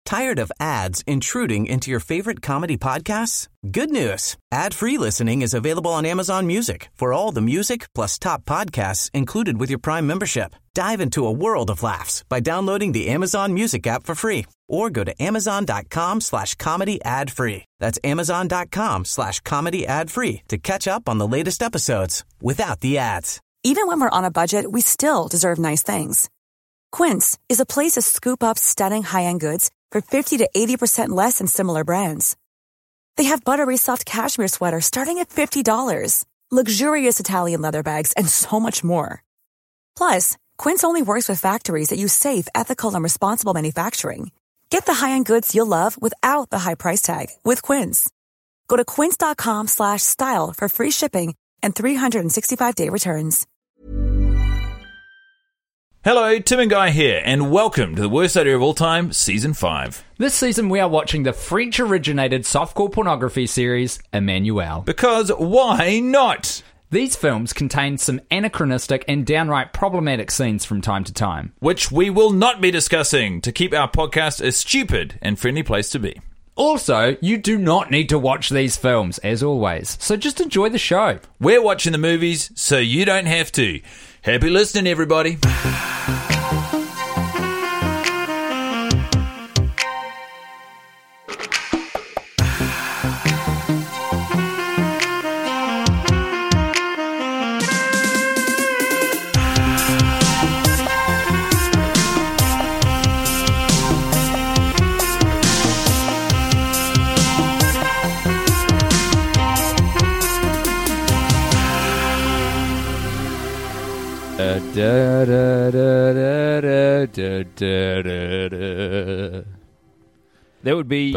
Tired of ads intruding into your favorite comedy podcasts? Good news. Ad-free listening is available on Amazon Music for all the music plus top podcasts included with your Prime membership. Dive into a world of laughs by downloading the Amazon Music app for free or go to amazon.com/comedy ad-free. That's amazon.com/comedy ad-free to catch up on the latest episodes without the ads. Even when we're on a budget, we still deserve nice things. Quince is a place to scoop up stunning high-end goods for 50 to 80% less than similar brands. They have buttery soft cashmere sweaters starting at $50, luxurious Italian leather bags, and so much more. Plus, Quince only works with factories that use safe, ethical, and responsible manufacturing. Get the high-end goods you'll love without the high price tag with Quince. Go to quince.com/style for free shipping and 365-day returns. Hello, Tim and Guy here, and welcome to the Worst Idea of All Time, Season 5. This season we are watching the French-originated softcore pornography series, Emmanuelle. Because why not? These films contain some anachronistic and downright problematic scenes from time to time, Which we will not be discussing to keep our podcast a stupid and friendly place to be. Also, you do not need to watch these films, as always, so just enjoy the show. We're watching the movies, so you don't have to. Happy listening, everybody. That would be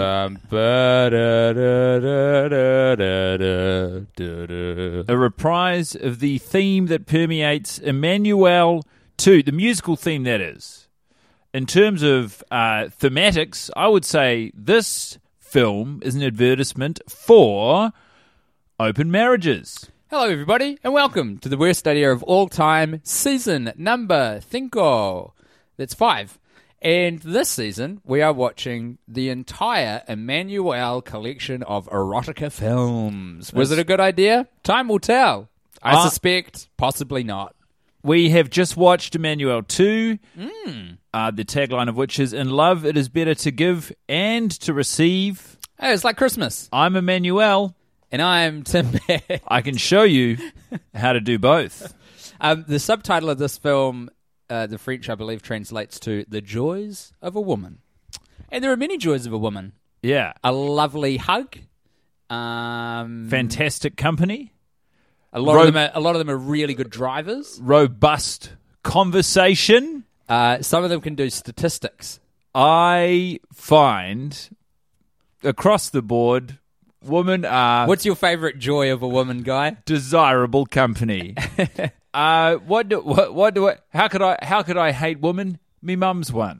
a reprise of the theme that permeates Emmanuelle 2, the musical theme, that is. In terms of thematics, I would say this film is an advertisement for open marriages. Hello everybody, and welcome to the Worst Idea of All Time, season number 5. That's 5. And this season, we are watching the entire Emmanuelle collection of erotica films. Was it a good idea? Time will tell. I suspect possibly not. We have just watched Emmanuelle 2, the tagline of which is, "In love, it is better to give and to receive." Hey, it's like Christmas. I'm Emmanuelle. And I'm Tim Beck. I can show you how to do both. The subtitle of this film, the French, I believe, translates to The Joys of a Woman. And there are many joys of a woman. Yeah. A lovely hug. Fantastic company. A lot of them are really good drivers. Robust conversation. Some of them can do statistics. I find across the board, women are... What's your favourite joy of a woman, Guy? Desirable company. How could I hate women? Me mum's one.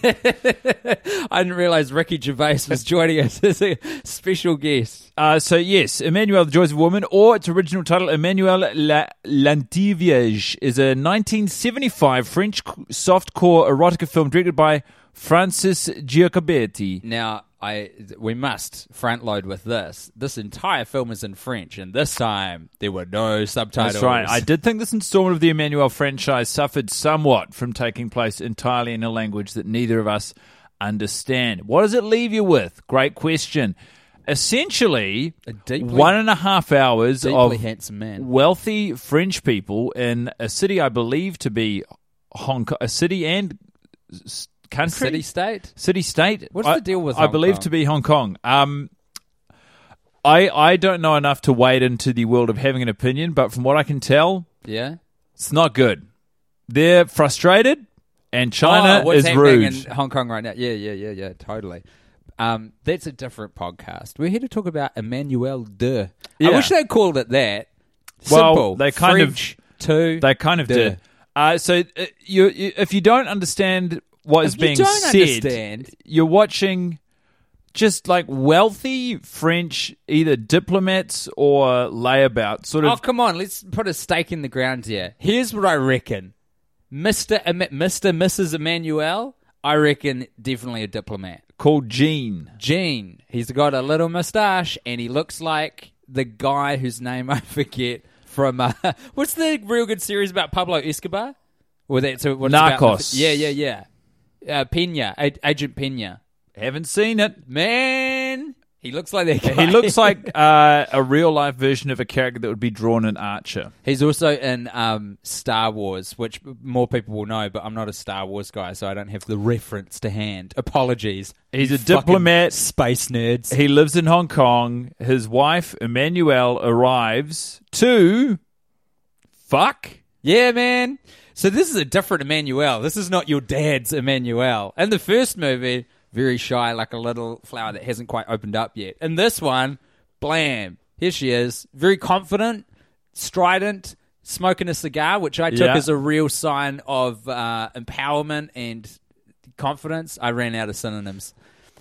I didn't realise Ricky Gervais was joining us as a special guest. So yes, Emmanuelle, The Joys of a Woman, or its original title, Emmanuelle l'Antivierge, is a 1975 French softcore erotica film directed by Francis Giacobetti. Now, we must front load with this. This entire film is in French, and this time there were no subtitles. That's right. I did think this installment of the Emmanuelle franchise suffered somewhat from taking place entirely in a language that neither of us understand. What does it leave you with? Great question. Essentially, 1.5 hours of handsome man. Wealthy French people in a city I believe to be Hong Kong, a city and country? City-state. What's the deal with Hong Kong? I believe to be Hong Kong. I don't know enough to wade into the world of having an opinion, but from what I can tell, it's not good. They're frustrated, and China what's is happening rude. in Hong Kong right now? Yeah, totally. That's a different podcast. We're here to talk about Emmanuelle 2. Yeah. I wish they called it that. Simple. Well, they kind French of did. So if you don't understand what is being said, you're watching just like wealthy French either diplomats or layabouts. Oh, come on, let's put a stake in the ground here. Here's what I reckon. Mr. Mrs. Emmanuelle I reckon definitely a diplomat. Called Gene. Gene. He's got a little moustache, and he looks like the guy whose name I forget from... what's the real good series about Pablo Escobar? What Narcos. Yeah. Pena. Agent Pena. Haven't seen it. Man, he looks like that guy. He looks like a real-life version of a character that would be drawn in Archer. He's also in Star Wars, which more people will know, but I'm not a Star Wars guy, so I don't have the reference to hand. Apologies. He's a Fucking diplomat. Space nerds. He lives in Hong Kong. His wife, Emmanuelle, arrives to... Fuck? Yeah, man. So this is a different Emmanuelle. This is not your dad's Emmanuelle. In the first movie, very shy, like a little flower that hasn't quite opened up yet. In this one, blam. Here she is. Very confident, strident, smoking a cigar, which I took as a real sign of empowerment and confidence. I ran out of synonyms.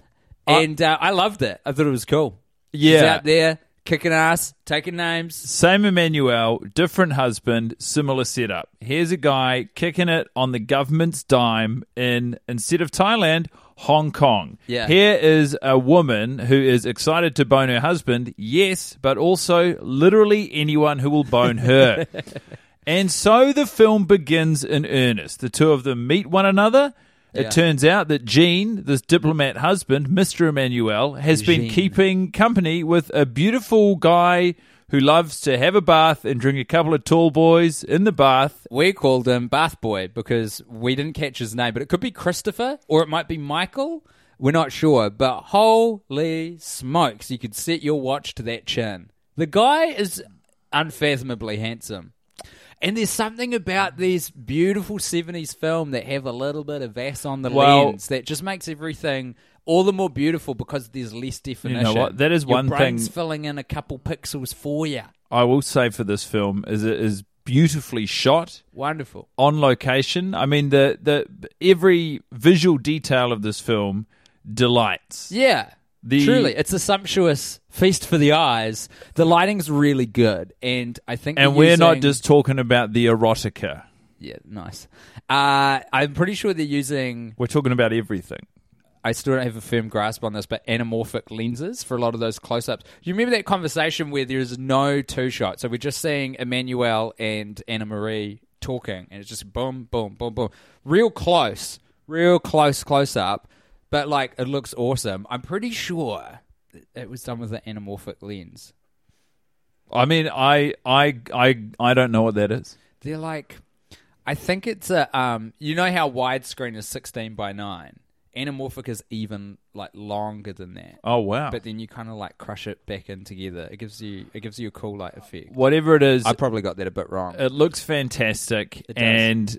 And I loved it. I thought it was cool. Yeah. She's out there, kicking ass, taking names. Same Emmanuelle, different husband, similar setup. Here's a guy kicking it on the government's dime in, instead of Thailand, Hong Kong. Yeah. Here is a woman who is excited to bone her husband, yes, but also literally anyone who will bone her. And so the film begins in earnest. The two of them meet one another. It turns out that Gene, this diplomat husband, Mr. Emmanuelle, has been keeping company with a beautiful guy who loves to have a bath and drink a couple of tall boys in the bath. We called him Bath Boy because we didn't catch his name, but it could be Christopher or it might be Michael. We're not sure, but holy smokes, you could set your watch to that chin. The guy is unfathomably handsome. And there's something about these beautiful 70s film that have a little bit of Vass on the lens that just makes everything all the more beautiful because there's less definition. You know what? That is Your one brain's thing filling in a couple pixels for you. I will say for this film is it is beautifully shot. Wonderful. On location. I mean, the every visual detail of this film delights. Yeah. Truly, it's a sumptuous feast for the eyes. The lighting's really good, and I think. And we're not just talking about the erotica. Yeah, nice. I'm pretty sure they're using. We're talking about everything. I still don't have a firm grasp on this, but anamorphic lenses for a lot of those close-ups. Do you remember that conversation where there's no two shots? So we're just seeing Emmanuelle and Anna Marie talking, and it's just boom, boom, boom, boom, real close close-up. But, like, it looks awesome. I'm pretty sure it was done with an anamorphic lens. I mean, I don't know what that is. They're like, I think it's a, you know how widescreen is 16:9? Anamorphic is even, like, longer than that. Oh, wow. But then you kind of, like, crush it back in together. It gives you a cool, like, effect. Whatever it is. I probably got that a bit wrong. It looks fantastic. It does. And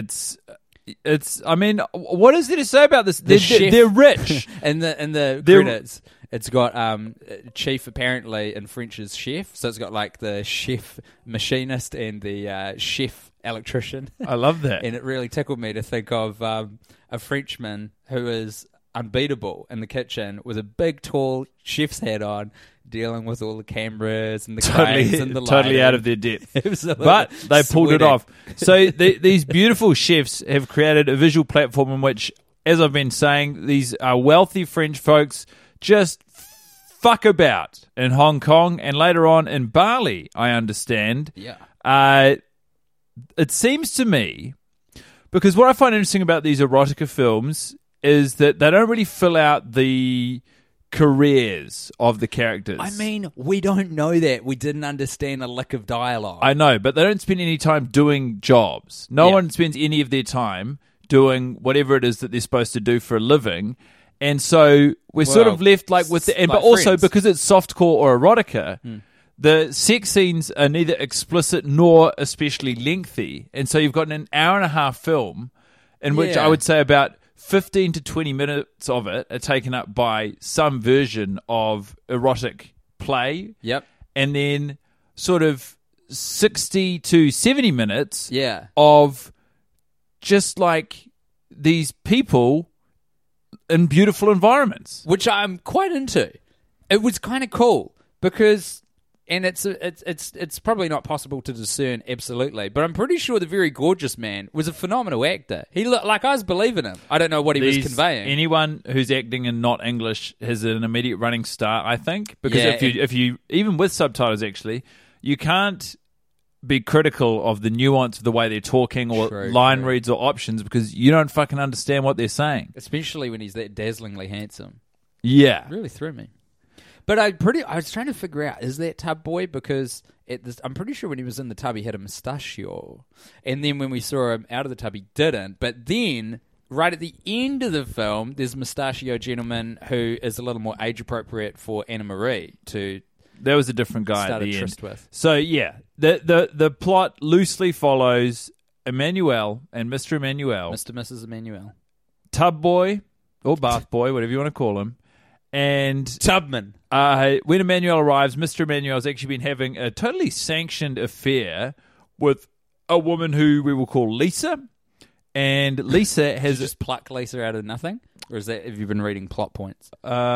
it's. I mean, what is there to say about this? Chef. They're rich. in the credits, it's got chief apparently in French is chef, so it's got like the chef machinist and the chef electrician. I love that, and it really tickled me to think of a Frenchman who is unbeatable in the kitchen with a big tall chef's hat on, dealing with all the cameras and the cranes and the lighting. Totally out of their depth. But they pulled it off. So these beautiful chefs have created a visual platform in which, as I've been saying, these wealthy French folks just fuck about in Hong Kong and later on in Bali, I understand. Yeah. It seems to me, because what I find interesting about these erotica films is that they don't really fill out the careers of the characters. I mean, we don't know that. We didn't understand a lick of dialogue. I know, but they don't spend any time doing jobs. No one spends any of their time doing whatever it is that they're supposed to do for a living. And so we're sort of left like with the... And, like but also Friends. because it's softcore or erotica, the sex scenes are neither explicit nor especially lengthy. And so you've got an hour and a half film in which I would say about 15 to 20 minutes of it are taken up by some version of erotic play. Yep. And then sort of 60 to 70 minutes of just like these people in beautiful environments. Which I'm quite into. It was kind of cool because And it's probably not possible to discern absolutely, but I'm pretty sure the very gorgeous man was a phenomenal actor. He looked like I was believing him. I don't know what he was conveying. Anyone who's acting in not English has an immediate running start, I think, because Yeah, if you even with subtitles, actually, you can't be critical of the nuance of the way they're talking or True, line true. reads or options because you don't fucking understand what they're saying. Especially when he's that dazzlingly handsome. Yeah. It really threw me. But I was trying to figure out, is that Tub Boy? Because I'm pretty sure when he was in the tub, he had a mustachio. And then when we saw him out of the tub, he didn't. But then, right at the end of the film, there's a mustachio gentleman who is a little more age-appropriate for Anna Marie to That was a different guy start at a the end. tryst with. So, yeah, the plot loosely follows Emmanuel and Mr. Emmanuel, Mr. and Mrs. Emmanuel. Tub Boy, or Bath Boy, whatever you want to call him, and Tubman. when Emmanuel arrives, Mr. Emmanuel's actually been having a totally sanctioned affair with a woman who we will call Lisa. And Lisa Did has you just pluck Lisa out of nothing? Or have you been reading plot points?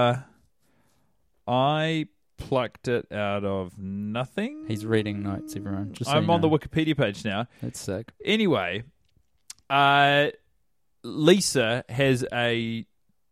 I plucked it out of nothing. He's reading notes, everyone. Just so I'm you on the know. Wikipedia page now. That's sick. Anyway, Lisa has a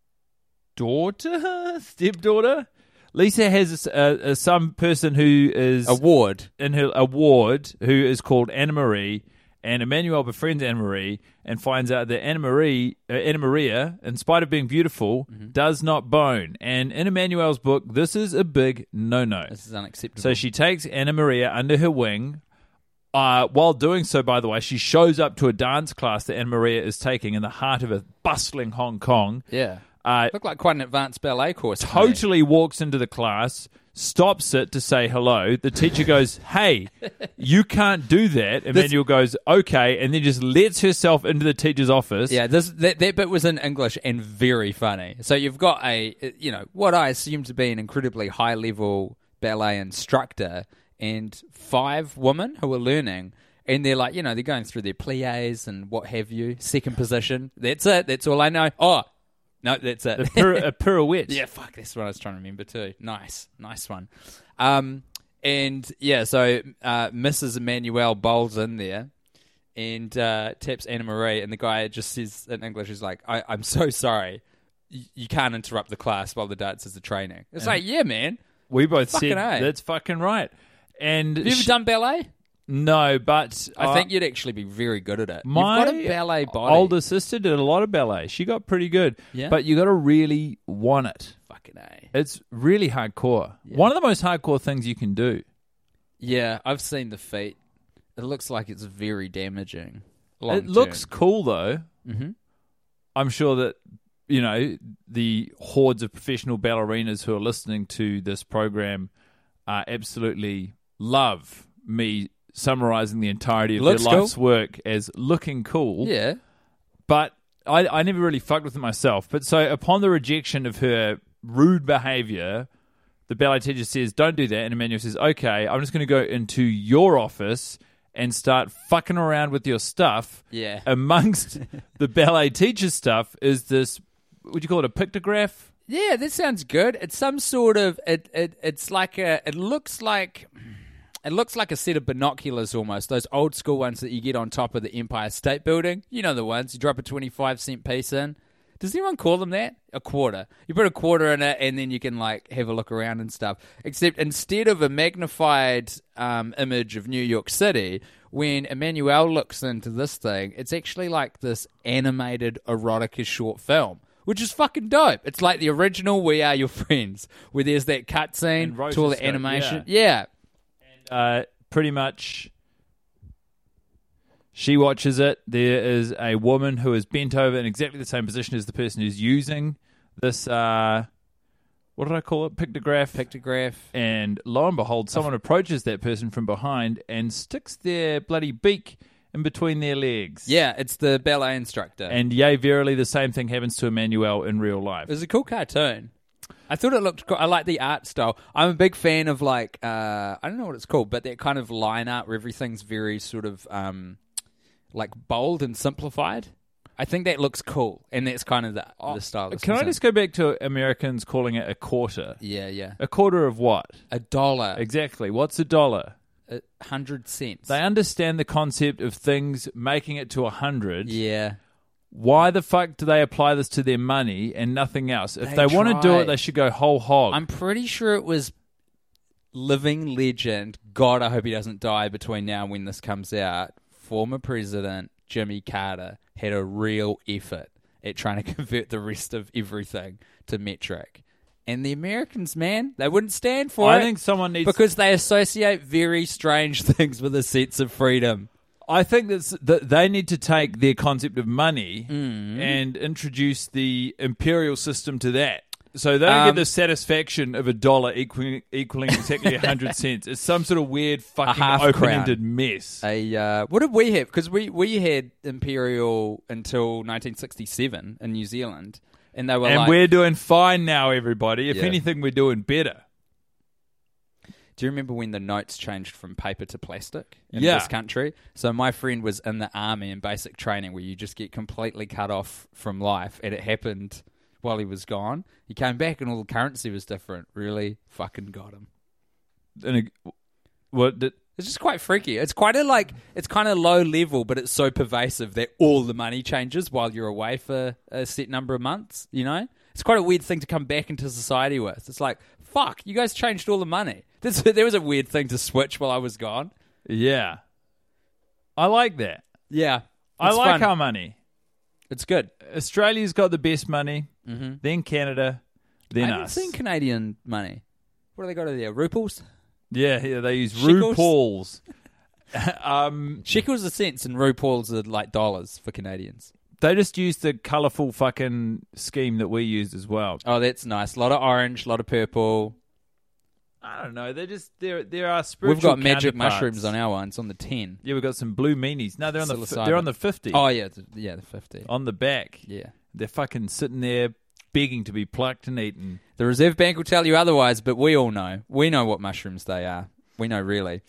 stepdaughter. Lisa has some person who is A ward. in her a ward who is called Anna Marie, and Emmanuel befriends Anna Marie and finds out that Anna Maria, in spite of being beautiful, does not bone. And in Emmanuel's book, this is a big no-no. This is unacceptable. So she takes Anna Maria under her wing. While doing so, by the way, she shows up to a dance class that Anna Maria is taking in the heart of a bustling Hong Kong. Yeah. Uh, Looked like quite an advanced ballet course. to me. totally walks into the class, stops it to say hello. The teacher goes, "Hey, you can't do that." Emmanuel goes, "Okay," and then just lets herself into the teacher's office. Yeah, that bit was in English and very funny. So you've got what I assume to be an incredibly high-level ballet instructor and 5 women who are learning. And they're like, they're going through their pliés and what have you, second position. That's it. That's all I know. Oh, no, that's it. A pirouette. Yeah, fuck, that's what I was trying to remember too. Nice one. And yeah, so Mrs. Emmanuel bowls in there and taps Anna Marie, and the guy just says in English, he's like, I'm so sorry. You can't interrupt the class while the dancers are training. It's like, yeah, man. We both Fucking said A. that's fucking right. And Have you ever done ballet? No, but I think you'd actually be very good at it. my You've got a ballet body. older sister did a lot of ballet. She got pretty good. Yeah? But you got to really want it. Fucking A. It's really hardcore. One of the most hardcore things you can do. Yeah, I've seen the feet. It looks like it's very damaging. It looks cool, though. Mm-hmm. I'm sure that, the hordes of professional ballerinas who are listening to this program absolutely love me summarizing the entirety of Looks their life's cool. work as looking cool. Yeah. But I never really fucked with it myself. But so upon the rejection of her rude behavior, the ballet teacher says, "Don't do that." And Emmanuel says, "Okay, I'm just going to go into your office and start fucking around with your stuff." Yeah. Amongst the ballet teacher's stuff is this, would you call it a pictograph? Yeah, that sounds good. It's some sort of it's like it looks like a set of binoculars almost. Those old school ones that you get on top of the Empire State Building. You know the ones you drop a 25-cent piece in. Does anyone call them that? A quarter. You put a quarter in it and then you can have a look around and stuff. Except instead of a magnified image of New York City, when Emmanuel looks into this thing, it's actually like this animated erotica short film. Which is fucking dope. It's like the original We Are Your Friends, where there's that cutscene And to all the rotoscope, animation. Yeah. Pretty much, she watches it. There is a woman who is bent over in exactly the same position as the person who's using this, what did I call it? Pictograph. And lo and behold, someone approaches that person from behind and sticks their bloody beak in between their legs. Yeah, it's the ballet instructor. And yea, verily, the same thing happens to Emmanuel in real life. It was a cool cartoon. I thought it looked cool. I like the art style. I'm a big fan of I don't know what it's called, but that kind of line art where everything's very sort of bold and simplified. I think that looks cool, and that's kind of the style. Can I just go back to Americans calling it a quarter? Yeah. A quarter of what? $1. Exactly. What's $1? 100 cents. They understand the concept of things making it to 100. Yeah. Why the fuck do they apply this to their money and nothing else? If They they want to do try. it, they should go whole hog. I'm pretty sure it was living legend. God, I hope he doesn't die between now and when this comes out. Former President Jimmy Carter had a real effort at trying to convert the rest of everything to metric. And the Americans, man, they wouldn't stand for it. I think someone needs... Because they associate very strange things with a sense of freedom. I think that they need to take their concept of money and introduce the imperial system to that. So they don't get the satisfaction of $1 equaling exactly 100 cents. It's some sort of weird fucking half open-ended mess. What did we have? Because we had imperial until 1967 in New Zealand. And they were And like, we're doing fine now, everybody. If Yeah. anything, we're doing better. do you remember when the notes changed from paper to plastic in Yeah. this country? So my friend was in the army in basic training where you just get completely cut off from life, and it happened while he was gone. He came back and all the currency was different. Really fucking got him. It's just quite freaky. It's quite it's kind of low level, but it's so pervasive that all the money changes while you're away for a set number of months, you know? It's quite a weird thing to come back into society with. It's like, fuck, you guys changed all the money. There was a weird thing to switch while I was gone. Yeah. I like that. Yeah. I it's like fun. our money. It's good. Australia's got the best money, then Canada, then I haven't us. seen Canadian money. What do they got over there? Ruples? Yeah, they use Shekels? RuPaul's. Shekels are cents and ruples are like dollars for Canadians. They just use the colourful fucking scheme that we used as well. Oh, that's nice. A lot of orange, a lot of purple. I don't know. There are spiritual. We've got magic counterparts. mushrooms on our one. It's on the 10. Yeah, we've got some blue meanies. No, they're on Psilocybin. they're on the 50. Oh, yeah. The 50. On the back. Yeah. They're fucking sitting there begging to be plucked and eaten. The Reserve Bank will tell you otherwise, but we all know. We know what mushrooms they are. We know really.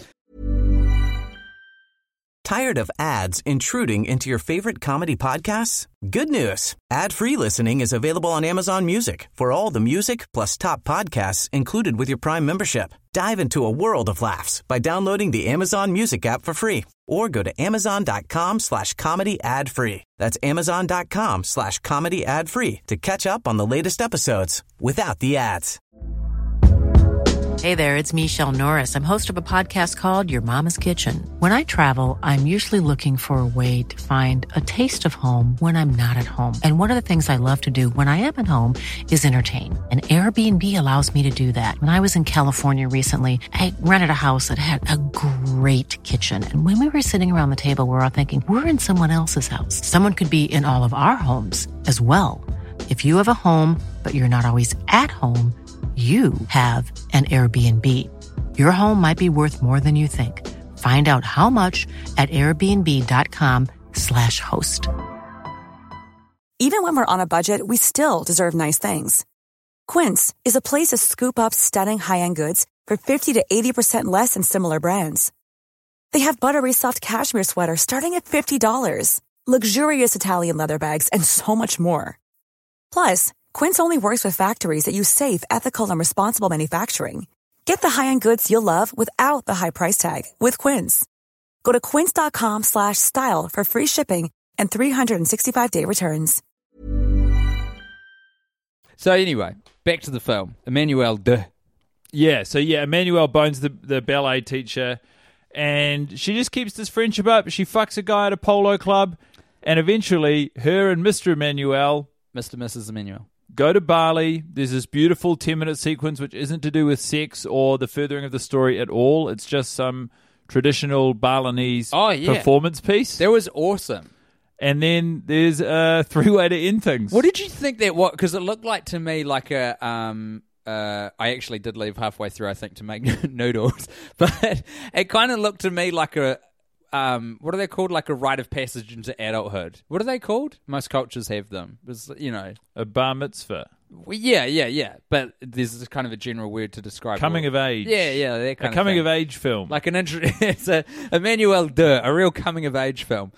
Tired of ads intruding into your favorite comedy podcasts? Good news. Ad-free listening is available on Amazon Music for all the music plus top podcasts included with your Prime membership. Dive into a world of laughs by downloading the Amazon Music app for free or go to amazon.com/comedy ad-free. That's amazon.com/comedy ad-free to catch up on the latest episodes without the ads. Hey there, it's Michelle Norris. I'm host of a podcast called Your Mama's Kitchen. When I travel, I'm usually looking for a way to find a taste of home when I'm not at home. And one of the things I love to do when I am at home is entertain. And Airbnb allows me to do that. When I was in California recently, I rented a house that had a great kitchen. And when we were sitting around the table, we were all thinking, we're in someone else's house. Someone could be in all of our homes as well. If you have a home, but you're not always at home, you have an Airbnb. Your home might be worth more than you think. Find out how much at airbnb.com/host. Even when we're on a budget, we still deserve nice things. Quince is a place to scoop up stunning high-end goods for 50 to 80% less than similar brands. They have buttery soft cashmere sweaters starting at $50, luxurious Italian leather bags, and so much more. Plus, Quince only works with factories that use safe, ethical, and responsible manufacturing. Get the high-end goods you'll love without the high price tag with Quince. Go to quince.com/style for free shipping and 365-day returns. So anyway, back to the film. Emmanuel de. Yeah, Emmanuel Bones, the ballet teacher, and she just keeps this friendship up. She fucks a guy at a polo club, and eventually her and Mr. Emmanuel, Mr. and Mrs. Emmanuel, go to Bali. There's this beautiful 10-minute sequence which isn't to do with sex or the furthering of the story at all. It's just some traditional Balinese performance piece. That was awesome. And then there's a three-way to end things. What did you think that was? Because it looked like to me like a... I actually did leave halfway through, I think, to make noodles. But it kind of looked to me like a... what are they called? Like a rite of passage into adulthood. What are they called? Most cultures have them. It's, a bar mitzvah. Well, yeah. But there's kind of a general word to describe Coming of age. Yeah, that kind a coming of age film. Like it's a Emmanuel de, a real coming of age film.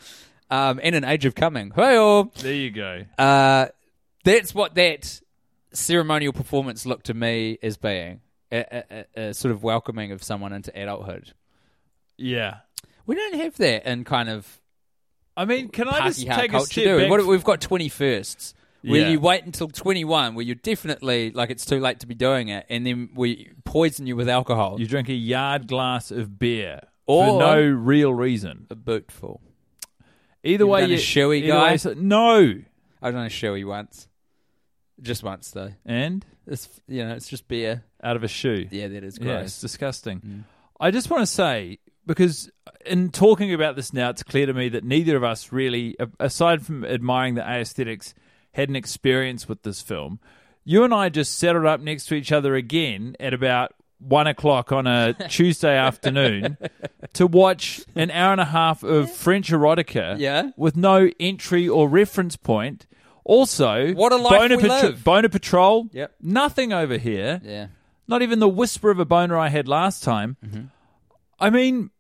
and an Age of Coming. Hey-oh. There you go. That's what that ceremonial performance looked to me as being. A sort of welcoming of someone into adulthood. Yeah. We don't have that in kind of I mean, can I just take a culture, step do we? back? We've got 21st. Where Yeah. you wait until 21, where you're definitely, like, it's too late to be doing it, and then we poison you with alcohol. You drink a yard glass of beer Or for no real reason. a bootful. Either way, done a shoey guy? No. I've done a shoey once. Just once, though. And It's it's just beer. out of a shoe. Yeah, that is Yeah, gross. it's disgusting. I just want to say, because in talking about this now, it's clear to me that neither of us really, aside from admiring the aesthetics, had an experience with this film. You and I just settled up next to each other again at about 1 o'clock on a Tuesday afternoon to watch an hour and a half of French erotica Yeah. with no entry or reference point. Also, What a life we live. Boner Patrol, Yep. nothing over here. Yeah. Not even the whisper of a boner I had last time. Mm-hmm. I mean,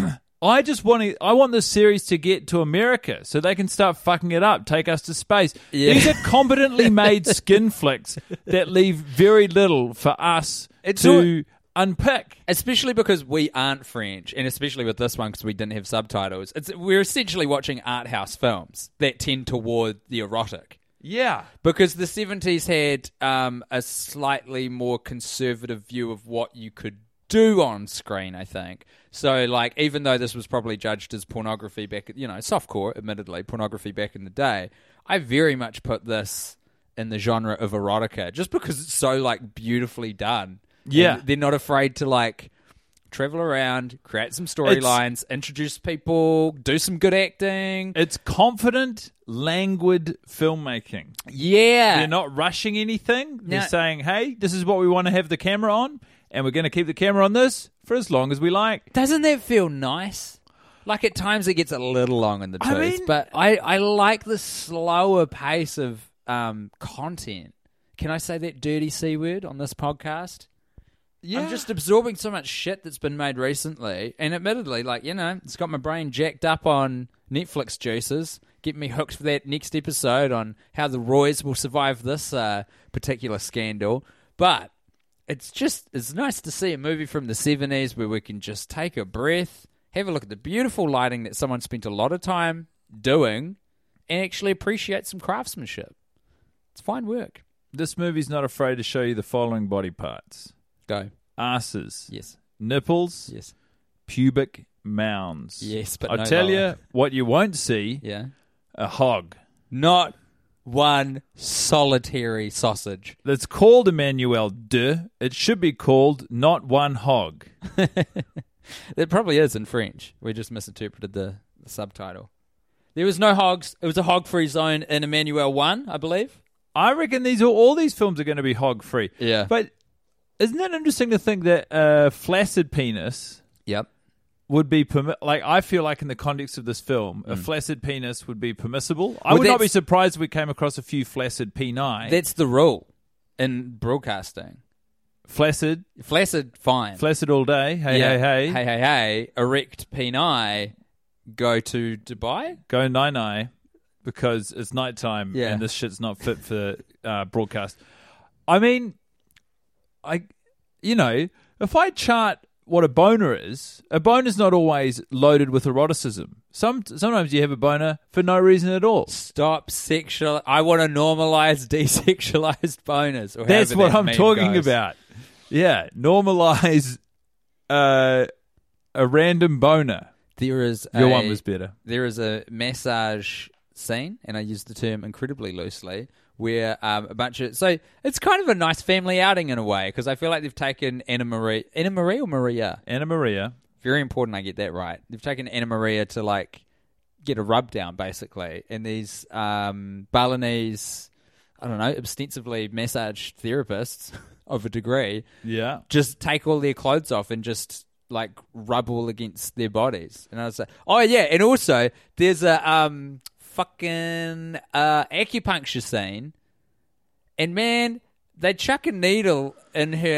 I want this series to get to America so they can start fucking it up, take us to space. Yeah. These are competently made skin flicks that leave very little for us to unpick. Especially because we aren't French, and especially with this one because we didn't have subtitles. We're essentially watching art house films that tend toward the erotic. Yeah. Because the 70s had a slightly more conservative view of what you could do on screen, I think. So, like, even though this was probably judged as pornography back, softcore, admittedly, pornography back in the day, I very much put this in the genre of erotica just because it's so, like, beautifully done. Yeah. And they're not afraid to, like, travel around, create some storylines, introduce people, do some good acting. It's confident, languid filmmaking. Yeah. They're not rushing anything. They're No. saying, hey, this is what we want to have the camera on, and we're going to keep the camera on this for as long as we like. Doesn't that feel nice? Like, at times it gets a little long in the tooth, I mean- but I like the slower pace of content. Can I say that dirty C word on this podcast? Yeah. I'm just absorbing so much shit that's been made recently, and admittedly, like, it's got my brain jacked up on Netflix juices, getting me hooked for that next episode on how the Roys will survive this particular scandal. But it's nice to see a movie from the 70s where we can just take a breath, have a look at the beautiful lighting that someone spent a lot of time doing, and actually appreciate some craftsmanship. It's fine work. This movie's not afraid to show you the following body parts. Go. Asses. Yes. Nipples. Yes. Pubic mounds. Yes, but I'll no tell lower. you what you won't see, Yeah. a hog. Not one solitary sausage. That's called Emmanuel de. It should be called not one hog. It probably is in French. We just misinterpreted the subtitle. There was no hogs. It was a hog-free zone in Emmanuel 1, I believe. I reckon all these films are going to be hog free. Yeah. But isn't it interesting to think that a flaccid penis Yep. would be I feel like in the context of this film, a flaccid penis would be permissible. I Well, would not be that's- surprised if we came across a few flaccid peni. That's the rule in broadcasting. Flaccid Flaccid, fine. all day. Hey, Yeah. hey, hey. Hey, hey, hey. Erect peni, go to Dubai? Go nine-nine because it's nighttime Yeah. and this shit's not fit for broadcast. I mean, if I chart what a boner is not always loaded with eroticism. Sometimes you have a boner for no reason at all. Stop sexual. I want to normalize desexualized boners. Or That's however what that I'm meme talking goes. about. Yeah, normalize a random boner. There is Your one was better. There is a massage scene, and I use the term incredibly loosely, where a bunch of... So it's kind of a nice family outing in a way, because I feel like they've taken Anna Marie or Maria? Anna Maria. Very important I get that right. They've taken Anna Maria to, like, get a rub down, basically. And these Balinese, I don't know, ostensibly massage therapists of a degree Yeah. just take all their clothes off and just like rub all against their bodies. And I was like, oh yeah, and also there's a fucking acupuncture scene, and man, they chuck a needle in her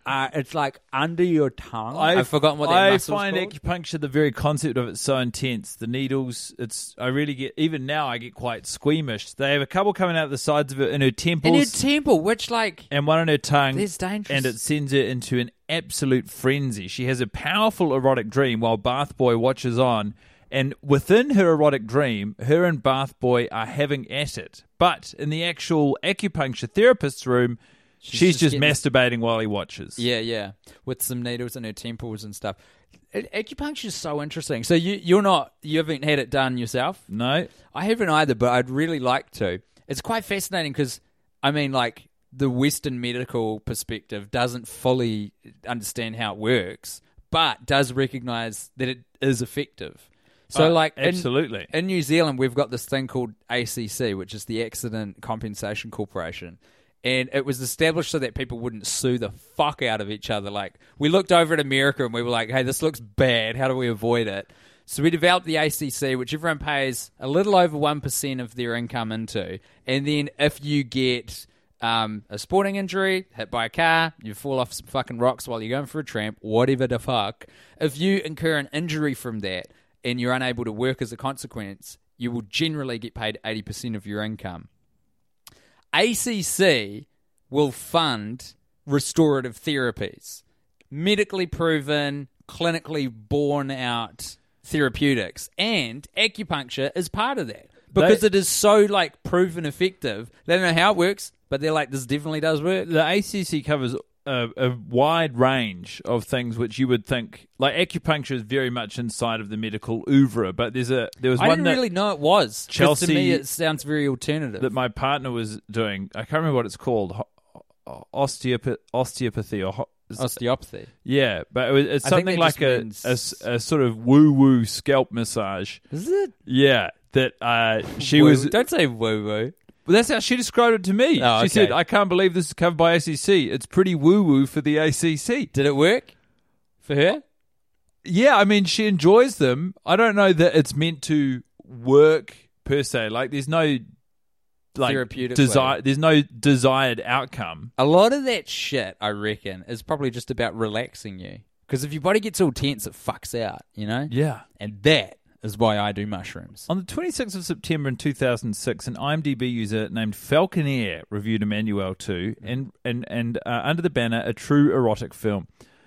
It's like under your tongue. I've forgotten what that muscle's I find called. acupuncture, the very concept of it, so intense. The needles, I really get, even now I get quite squeamish. They have a couple coming out the sides of it in her temples. In her temple, which like... And one in her tongue. That's dangerous. And it sends her into an absolute frenzy. She has a powerful erotic dream while Bath Boy watches on. And within her erotic dream, her and Bath Boy are having at it. But in the actual acupuncture therapist's room, she's just masturbating while he watches. Yeah. With some needles in her temples and stuff. Acupuncture is so interesting. So you haven't had it done yourself? No. I haven't either, but I'd really like to. It's quite fascinating because, I mean, like, the Western medical perspective doesn't fully understand how it works, but does recognize that it is effective. So, absolutely. In New Zealand, we've got this thing called ACC, which is the Accident Compensation Corporation. And it was established so that people wouldn't sue the fuck out of each other. Like, we looked over at America and we were like, hey, this looks bad. How do we avoid it? So we developed the ACC, which everyone pays a little over 1% of their income into. And then if you get a sporting injury, hit by a car, you fall off some fucking rocks while you're going for a tramp, whatever the fuck, if you incur an injury from that and you're unable to work as a consequence, you will generally get paid 80% of your income. ACC will fund restorative therapies, medically proven, clinically borne out therapeutics, and acupuncture is part of that because it is so like proven effective. They don't know how it works, but they're like, this definitely does work. The ACC covers a wide range of things which you would think, like acupuncture is very much inside of the medical ouvre, but there was I one didn't really know it was. Chelsea, to me, it sounds very alternative. that my partner was doing. I can't remember what it's called, osteopathy or osteopathy. Yeah, but it's I think something that like just a sort of woo-woo scalp massage. Is it? Yeah, that she Woo. was. Don't say woo-woo. Well, that's how she described it to me. Oh, She okay. said, I can't believe this is covered by ACC. It's pretty woo-woo for the ACC. Did it work for her? Yeah, I mean, she enjoys them. I don't know that it's meant to work per se. Like, there's no Therapeutically. there's no desired outcome. A lot of that shit, I reckon, is probably just about relaxing you. Because if your body gets all tense, it fucks out, you know? Yeah. And that is why I do mushrooms. On the 26th of September in 2006, an IMDb user named Falconer reviewed Emmanuelle 2 and under the banner, a true erotic film.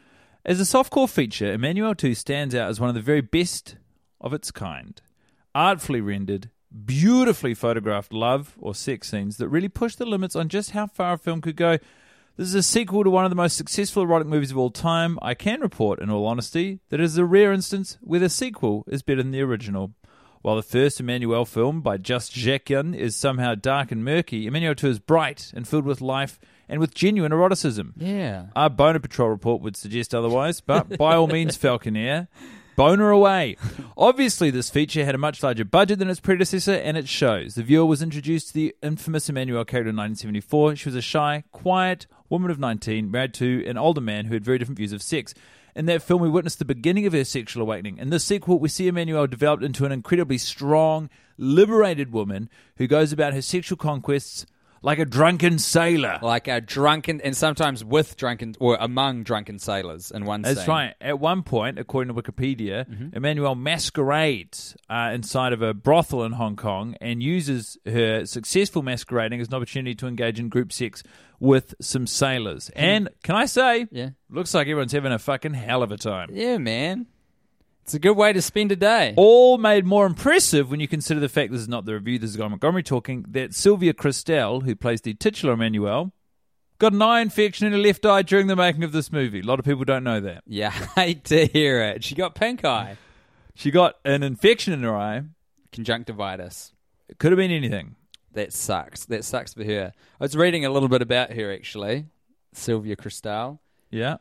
As a softcore feature, Emmanuelle 2 stands out as one of the very best of its kind. Artfully rendered, beautifully photographed love or sex scenes that really push the limits on just how far a film could go. This is a sequel to one of the most successful erotic movies of all time. I can report, in all honesty, that it is a rare instance where the sequel is better than the original. While the first Emmanuelle film by Just Jacquin is somehow dark and murky, Emmanuelle 2 is bright and filled with life and with genuine eroticism. Yeah. Our Boner Patrol report would suggest otherwise, but by all means, Falconer, boner away. Obviously, this feature had a much larger budget than its predecessor, and it shows. The viewer was introduced to the infamous Emmanuelle character in 1974. She was a shy, quiet woman of 19, married to an older man who had very different views of sex. In that film, we witnessed the beginning of her sexual awakening. In this sequel, we see Emmanuelle developed into an incredibly strong, liberated woman who goes about her sexual conquests like a drunken sailor. Like a drunken, and sometimes with drunken, or among drunken sailors in one scene. That's right. At one point, according to Wikipedia, Emmanuelle masquerades inside of a brothel in Hong Kong and uses her successful masquerading as an opportunity to engage in group sex with some sailors. And can I say, looks like everyone's having a fucking hell of a time. Yeah, man. It's a good way to spend a day. All made more impressive when you consider the fact, this is not the review, this is Guy Montgomery talking, that Sylvia Christel, who plays the titular Emmanuelle, got an eye infection in her left eye during the making of this movie. A lot of people don't know that. Yeah, I hate to hear it. She got pink eye. She got an infection in her eye. Conjunctivitis. It could have been anything. That sucks. That sucks for her. I was reading a little bit about her, actually. Sylvia Christel. Yeah.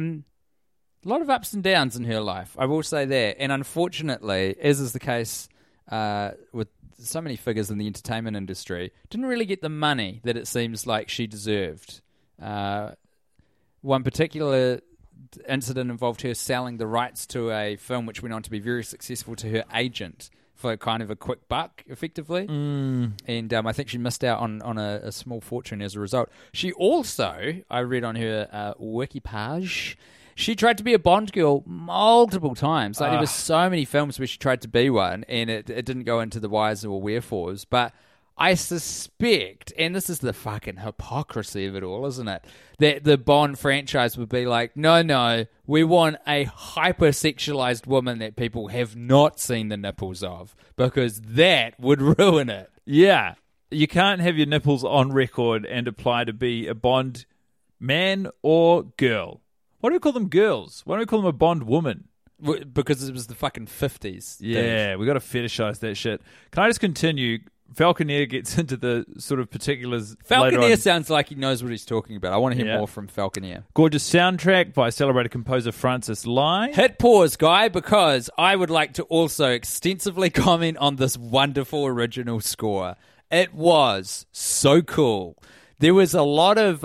A lot of ups and downs in her life, I will say that. And unfortunately, as is the case with so many figures in the entertainment industry, didn't really get the money that it seems like she deserved. One particular incident involved her selling the rights to a film which went on to be very successful to her agent for kind of a quick buck, effectively. And I think she missed out on a small fortune as a result. She also, I read on her wiki page, she tried to be a Bond girl multiple times. Like there were so many films where she tried to be one, and it didn't go into the whys or wherefores. But I suspect, and this is the fucking hypocrisy of it all, isn't it? That the Bond franchise would be like, no, we want a hypersexualized woman that people have not seen the nipples of, because that would ruin it. Yeah. You can't have your nipples on record and apply to be a Bond man or girl. Why do we call them girls? Why don't we call them a Bond woman? Because it was the fucking 50s. Yeah, we got to fetishize that shit. Can I just continue? Falconer gets into the sort of particulars later Falconer on. sounds like he knows what he's talking about. I want to hear more from Falconer. Gorgeous soundtrack by celebrated composer Francis Lai. Hit pause, guy, because I would like to also extensively comment on this wonderful original score. It was so cool. There was a lot of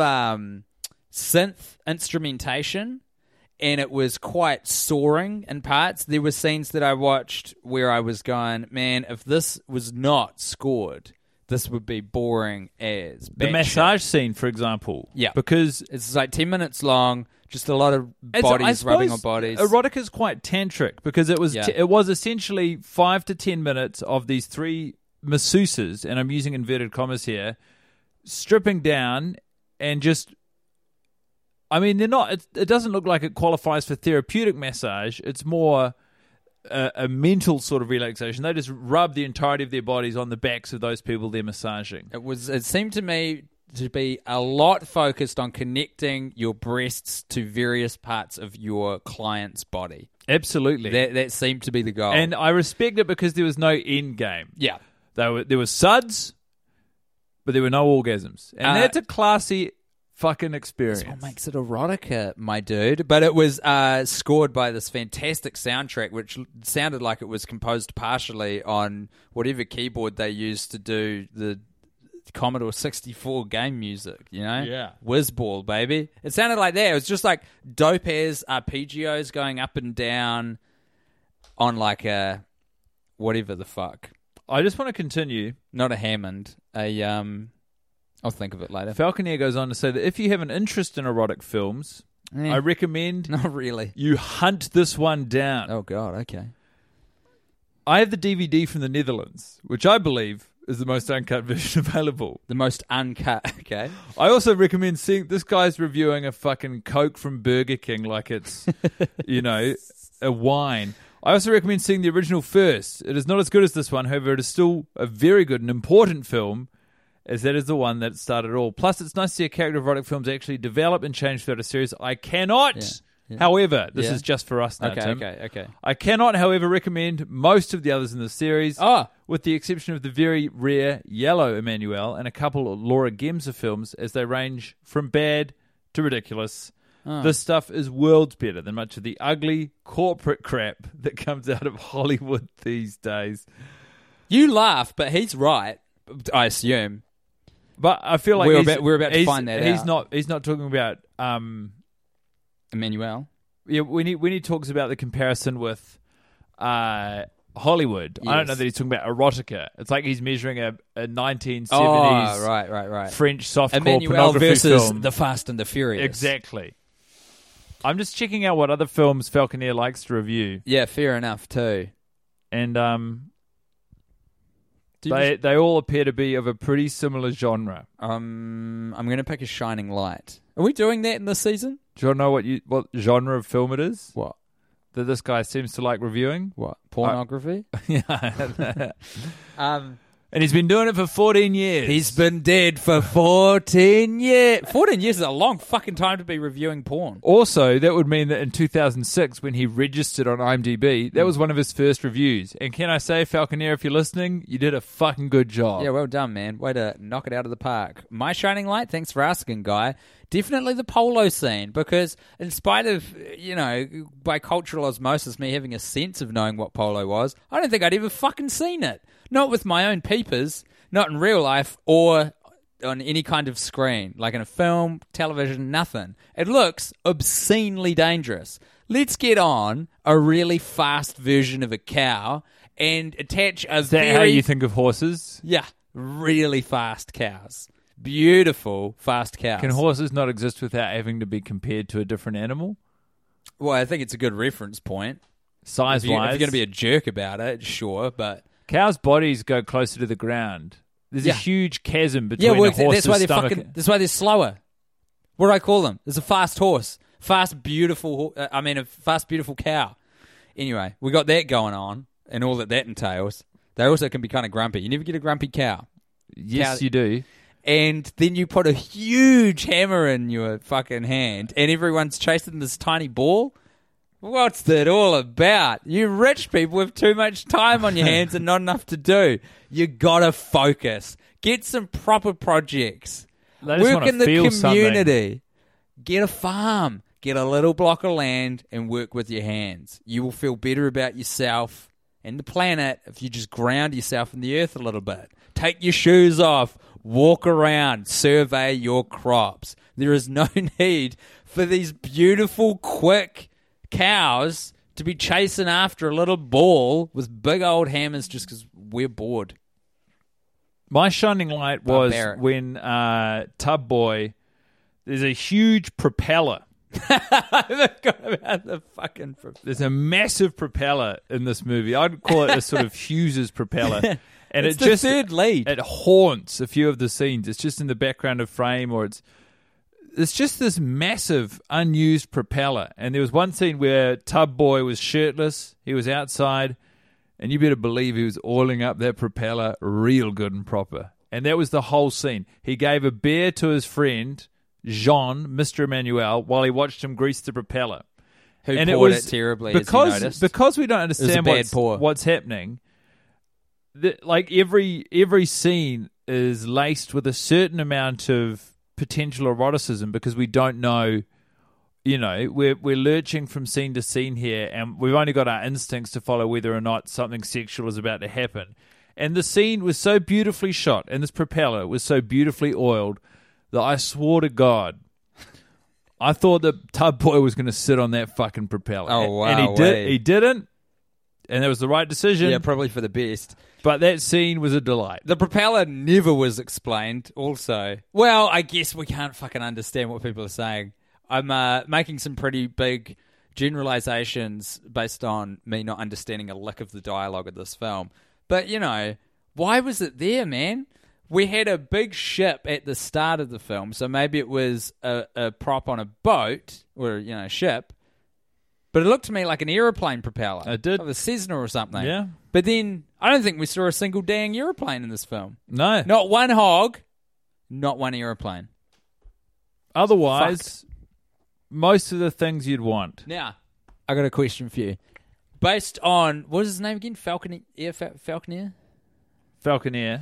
synth instrumentation, and it was quite soaring in parts. There were scenes that I watched where I was going, man, if this was not scored, this would be boring as The batshit. massage scene, for example. Yeah. Because It's like 10 minutes long, just a lot of bodies rubbing on bodies. Erotica is quite tantric because it was it was essentially 5 to 10 minutes of these three masseuses, and I'm using inverted commas here, stripping down and just... I mean, they're not. It doesn't look like it qualifies for therapeutic massage. It's more a mental sort of relaxation. They just rub the entirety of their bodies on the backs of those people they're massaging. It seemed to me to be a lot focused on connecting your breasts to various parts of your client's body. Absolutely, That seemed to be the goal. and I respect it because there was no end game. Yeah. There were suds, but there were no orgasms, and that's a classy fucking experience. That's what makes it erotica, my dude. But it was scored by this fantastic soundtrack, which sounded like it was composed partially on whatever keyboard they used to do the Commodore 64 game music, you know? Yeah. Whizball, baby. It sounded like that. It was just like dope-ass arpeggios going up and down on like a whatever the fuck. I just want to continue. Not a Hammond. I'll think of it later. Falconer goes on to say that if you have an interest in erotic films, I recommend Not really. you hunt this one down. Oh, God, okay. I have the DVD from the Netherlands, which I believe is the most uncut version available. The most uncut, okay. I also recommend seeing... This guy's reviewing a fucking Coke from Burger King like it's, a wine. I also recommend seeing the original first. It is not as good as this one, however, it is still a very good and important film, as that is the one that started it all. Plus, it's nice to see a character of erotic films actually develop and change throughout a series. I cannot, however, this is just for us now, Tim. Okay. I cannot, however, recommend most of the others in the series, with the exception of the very rare Yellow Emmanuel and a couple of Laura Gemser films, as they range from bad to ridiculous. This stuff is worlds better than much of the ugly corporate crap that comes out of Hollywood these days. You laugh, but he's right, I assume. But I feel like we're about to find that out. He's not talking about Emmanuel. Yeah, when he talks about the comparison with Hollywood, I don't know that he's talking about erotica. It's like he's measuring a 1970s right. French softcore Emmanuel pornography versus film. The Fast and the Furious. Exactly. I'm just checking out what other films Falconer likes to review. Yeah, fair enough too. And they all appear to be of a pretty similar genre. I'm going to pick A Shining Light. Are we doing that in this season? Do you know what genre of film it is? What? That this guy seems to like reviewing? What? Pornography? Yeah. And he's been doing it for 14 years. He's been dead for 14 years. 14 years is a long fucking time to be reviewing porn. Also, that would mean that in 2006, when he registered on IMDb, that was one of his first reviews. And can I say, Falconer, if you're listening, you did a fucking good job. Yeah, well done, man. Way to knock it out of the park. My Shining Light, thanks for asking, guy. Definitely the polo scene, because in spite of, by cultural osmosis, me having a sense of knowing what polo was, I don't think I'd ever fucking seen it. Not with my own peepers, not in real life or on any kind of screen, like in a film, television, nothing. It looks obscenely dangerous. Let's get on a really fast version of a cow and attach a Is that how you think of horses? really fast cows. Beautiful, fast cows. Can horses not exist without having to be compared to a different animal? Well, I think it's a good reference point. Size-wise? If you're going to be a jerk about it, sure, but... Cows' bodies go closer to the ground. There's a huge chasm between a horse's that's why they're stomach. that's why they're slower. What do I call them? There's a fast horse. Fast, beautiful... a fast, beautiful cow. Anyway, we got that going on, and all that entails. They also can be kind of grumpy. You never get a grumpy cow. Yes, you do. And then you put a huge hammer in your fucking hand, and everyone's chasing this tiny ball. What's that all about? You rich people with too much time on your hands and not enough to do. You gotta focus. Get some proper projects. They just Work wanna in the feel community. something. Get a farm. Get a little block of land and work with your hands. You will feel better about yourself and the planet if you just ground yourself in the earth a little bit. Take your shoes off. Walk around. Survey your crops. There is no need for these beautiful, quick cows to be chasing after a little ball with big old hammers just because we're bored. My shining light was Barbaric. when Tub Boy, there's a huge propeller. I forgot about the fucking... There's a massive propeller in this movie. I'd call it a sort of Hughes's propeller. And It's it the just third lead. It haunts a few of the scenes. It's just in the background of frame, or it's just this massive unused propeller. And there was one scene where Tub Boy was shirtless. He was outside, and you better believe he was oiling up that propeller real good and proper. And that was the whole scene. He gave a beer to his friend Jean, Mr. Emmanuel, while he watched him grease the propeller. Who And poured it was it terribly, because as you noticed. because we don't understand bad pour. what's happening. Like every scene is laced with a certain amount of potential eroticism because we don't know. You know, we're lurching from scene to scene here, and we've only got our instincts to follow whether or not something sexual is about to happen. And the scene was so beautifully shot, and this propeller was so beautifully oiled that I swore to God, I thought that Tub Boy was going to sit on that fucking propeller. Oh, wow. And he didn't, and that was the right decision. Yeah, probably for the best. But that scene was a delight. The propeller never was explained also. Well, I guess we can't fucking understand what people are saying. I'm making some pretty big generalizations based on me not understanding a lick of the dialogue of this film. But, you know, why was it there, man? We had a big ship at the start of the film, so maybe it was a prop on a boat or, you know, a ship. But it looked to me like an aeroplane propeller. It did. Of a Cessna or something. Yeah. But then, I don't think we saw a single dang aeroplane in this film. No. Not one hog, not one aeroplane. Otherwise, most of the things you'd want. Now, I got a question for you. Based on, what was his name again? Falconer? Falconer.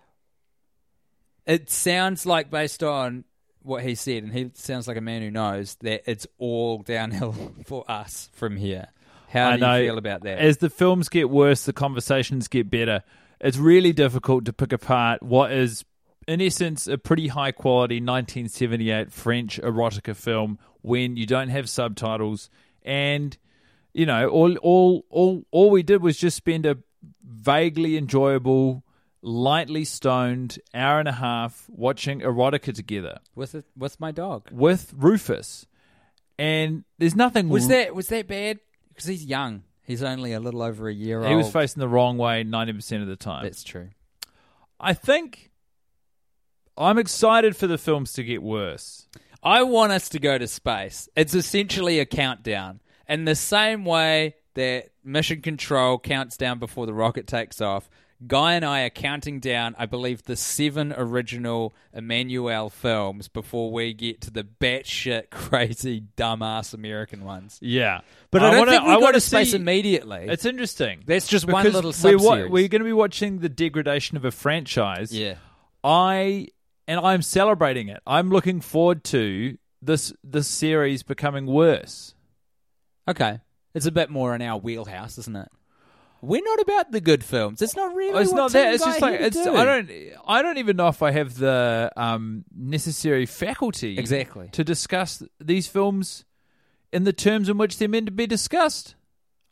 It sounds like, based on what he said, and he sounds like a man who knows, that it's all downhill for us from here. How do you feel about that? As the films get worse, the conversations get better. It's really difficult to pick apart what is, in essence, a pretty high-quality 1978 French erotica film when you don't have subtitles. And, you know, all we did was just spend a vaguely enjoyable, lightly stoned hour and a half watching erotica together. With my dog. With Rufus. And there's nothing... Was that bad? Because he's young. He's only a little over a year old. He was facing the wrong way 90% of the time. That's true. I think I'm excited for the films to get worse. I want us to go to space. It's essentially a countdown. In the same way that Mission Control counts down before the rocket takes off, Guy and I are counting down, I believe, the 7 original Emmanuel films before we get to the batshit crazy dumbass American ones. Yeah. But I don't think we go to see, space immediately. It's interesting. That's just one because little sub-series. We're going to be watching the degradation of a franchise. Yeah. I'm celebrating it. I'm looking forward to this series becoming worse. Okay. It's a bit more in our wheelhouse, isn't it? We're not about the good films. It's not really. It's what not Tim that. It's Guy just like here to it's. do. I don't even know if I have the necessary faculty Exactly to discuss these films in the terms in which they're meant to be discussed.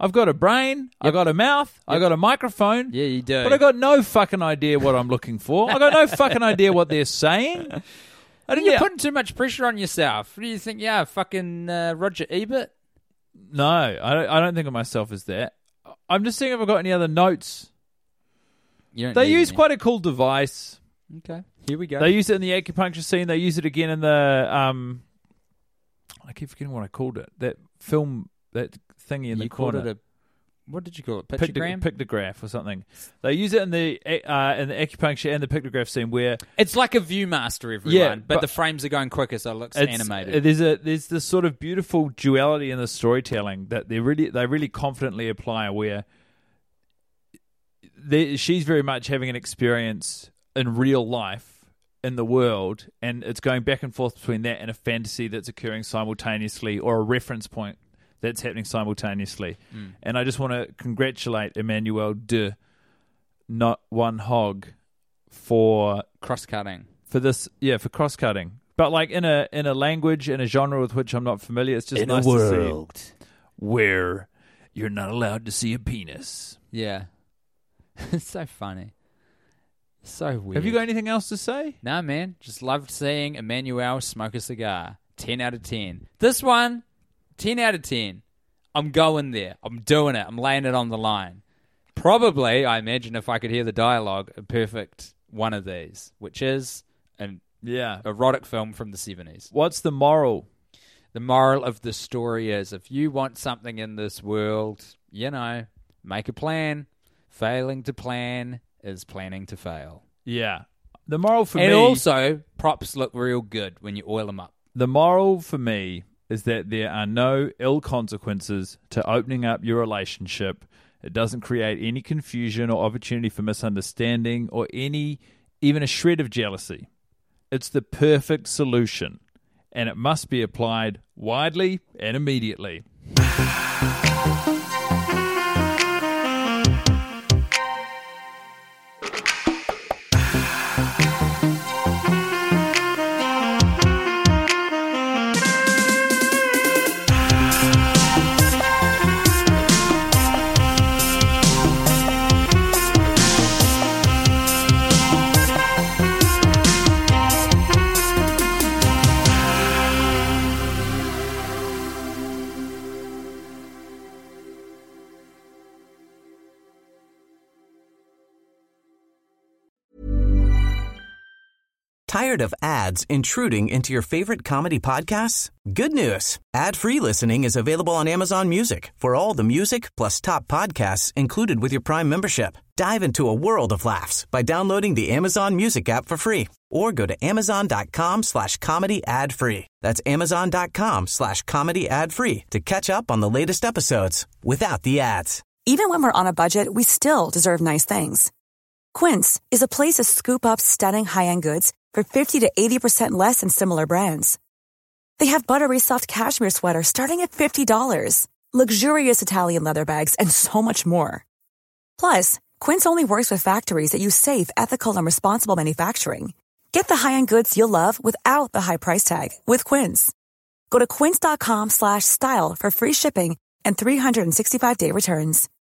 I've got a brain, I've got a mouth, I've got a microphone. Yeah, you do. But I got no fucking idea what I'm looking for. I got no fucking idea what they're saying. You're putting too much pressure on yourself. What do you think? Yeah, fucking Roger Ebert? No, I don't think of myself as that. I'm just seeing if I've got any other notes. They use quite a cool device. Okay, here we go. They use it in the acupuncture scene. They use it again in the I keep forgetting what I called it. That film, that thingy in the corner. Called it what did you call it? Pictogram? Pictograph or something. They use it in the acupuncture and the pictograph scene where it's like a Viewmaster, everyone, but the frames are going quicker, so it looks animated. There's this sort of beautiful duality in the storytelling that they really confidently apply, where she's very much having an experience in real life in the world, and it's going back and forth between that and a fantasy that's occurring simultaneously, or a reference point that's happening simultaneously. And I just want to congratulate Emmanuel de Not One Hog for cross-cutting. For cross-cutting. But like in a language, in a genre with which I'm not familiar, it's just in nice a world to see where you're not allowed to see a penis. Yeah. It's so funny. So weird. Have you got anything else to say? No, man. Just loved seeing Emmanuel smoke a cigar. 10 out of 10. This one, 10 out of 10. I'm going there. I'm doing it. I'm laying it on the line. Probably, I imagine, if I could hear the dialogue, a perfect one of these, which is an erotic film from the 70s. What's the moral? The moral of the story is, if you want something in this world, make a plan. Failing to plan is planning to fail. Yeah. The moral for me... And also, props look real good when you oil them up. The moral for me is that there are no ill consequences to opening up your relationship. It doesn't create any confusion or opportunity for misunderstanding or even a shred of jealousy. It's the perfect solution, and it must be applied widely and immediately. Tired of ads intruding into your favorite comedy podcasts? Good news. Ad-free listening is available on Amazon Music for all the music plus top podcasts included with your Prime membership. Dive into a world of laughs by downloading the Amazon Music app for free or go to amazon.com/comedy ad-free. That's amazon.com/comedy ad-free to catch up on the latest episodes without the ads. Even when we're on a budget, we still deserve nice things. Quince is a place to scoop up stunning high-end goods for 50 to 80% less than similar brands. They have buttery soft cashmere sweaters starting at $50, luxurious Italian leather bags, and so much more. Plus, Quince only works with factories that use safe, ethical, and responsible manufacturing. Get the high-end goods you'll love without the high price tag with Quince. Go to quince.com/style for free shipping and 365-day returns.